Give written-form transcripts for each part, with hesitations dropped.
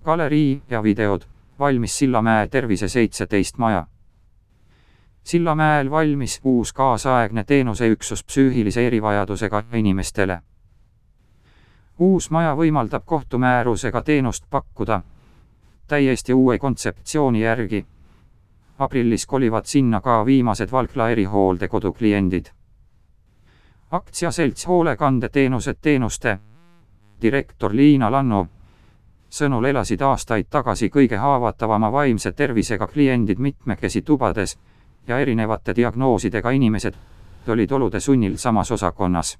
Galerii ja videod, valmis Sillamäe Tervise 17 maja. Sillamäel valmis uus kaasaegne teenuseüksus psüühilise erivajadusega inimestele. Uus maja võimaldab kohtumäärusega teenust pakkuda täiesti uue kontseptsiooni järgi. Aprillis kolivad sinna ka viimased Valkla erihooldekodu kliendid. Aktsiaselts Hoolekandeteenused teenuste direktor Liina Lannu sõnul elasid aastaid tagasi kõige haavatavama vaimse tervisega kliendid mitmekesi tubades ja erinevate diagnoosidega inimesed olid olude sunnil samas osakonnas.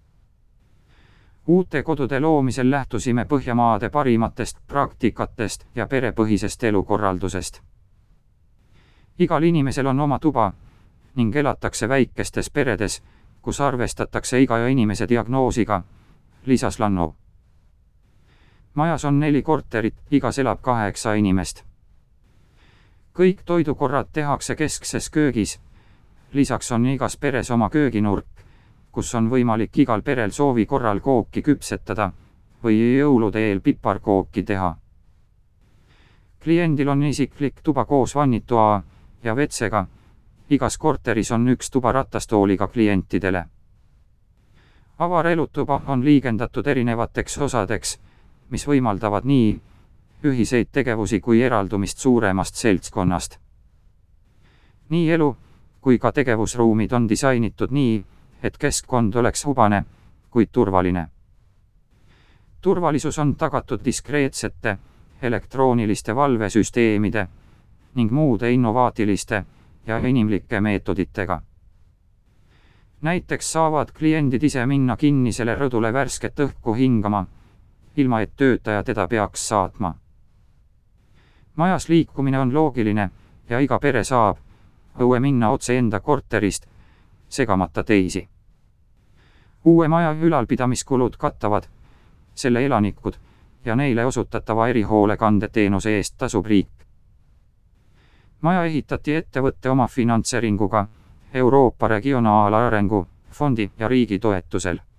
Uute kodude loomisel lähtusime Põhjamaade parimatest praktikatest ja perepõhisest elukorraldusest. Igal inimesel on oma tuba ning elatakse väikestes peredes, kus arvestatakse iga inimese diagnoosiga, lisas Lannu. Majas on 4 korterit, igas elab 8 inimest. Kõik toidukorrad tehakse keskses köögis. Lisaks on igas peres oma kööginurk, kus on võimalik igal perel soovi korral kooki küpsetada või jõulude eel piparkooki teha. Kliendil on isiklik tuba koos vannitoa ja vetsega. Igas korteris on 1 tuba ratastooliga klientidele. Avarelutuba on liigendatud erinevateks osadeks, mis võimaldavad nii ühiseid tegevusi kui eraldumist suuremast seltskonnast. Nii elu kui ka tegevusruumid on disainitud nii, et keskkond oleks hubane, kuid turvaline. Turvalisus on tagatud diskreetsete, elektrooniliste valvesüsteemide ning muude innovaatiliste ja inimlike meetoditega. Näiteks saavad kliendid ise minna kinnisele rõdule värsket õhku hingama, ilma et töötaja teda peaks saatma. Majas liikumine on loogiline ja iga pere saab õue minna otse enda korterist, segamata teisi. Uue maja ülalpidamiskulud kattavad selle elanikud ja neile osutatava erihoolekandeteenuse eest tasub riik. Maja ehitati ettevõtte oma finantseeringuga, Euroopa Regionaalarengu Fondi ja riigi toetusel.